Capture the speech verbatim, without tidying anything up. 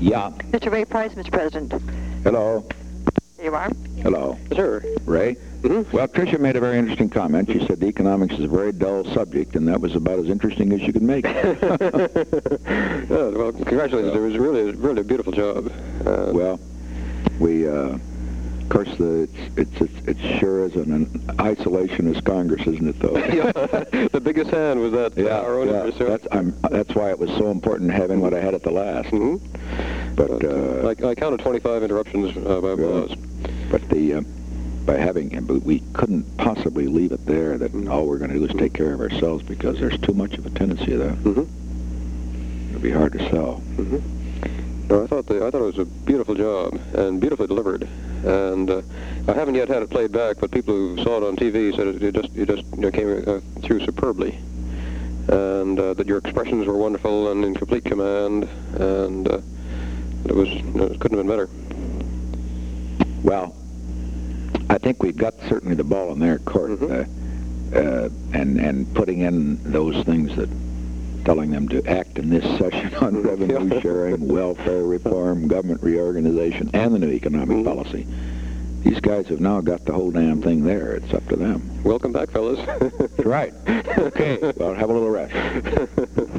Yeah. Mister Ray Price, Mister President. Hello. There you are. Hello. Sure. Ray? Mm-hmm. Well, Tricia made a very interesting comment. She said the economics is a very dull subject, and that was about as interesting as you could make it. Yeah, well, congratulations. It was really, really a beautiful job. Uh, Well, we, uh, of course, the, it's, it's, it's sure is an, an isolationist Congress, isn't it, though? yeah, the biggest hand was that Yeah, uh, our own yeah. adversary. That's, I'm, that's why it was so important having what I had at the last. Mm-hmm. But, But, uh, uh, I, I counted twenty-five interruptions uh, by applause. but the, uh, by having him, but we couldn't possibly leave it there that all we're going to do is take care of ourselves, because there's too much of a tendency of that. Mm-hmm. It'll be hard to sell. Mm-hmm. No, I thought the, I thought it was a beautiful job and beautifully delivered. And uh, I haven't yet had it played back, but people who saw it on T V said it, it just it just you know, came uh, through superbly, and uh, that your expressions were wonderful and in complete command, and uh, it was you know, it couldn't have been better. Well, I think we've got certainly the ball in their court, Mm-hmm. uh, uh, and and putting in those things that, telling them to act in this session on revenue sharing, welfare reform, government reorganization, and the new economic Mm-hmm. policy. These guys have now got the whole damn thing there. It's up to them. Welcome back, fellas. Right. Okay. Well, have a little rest.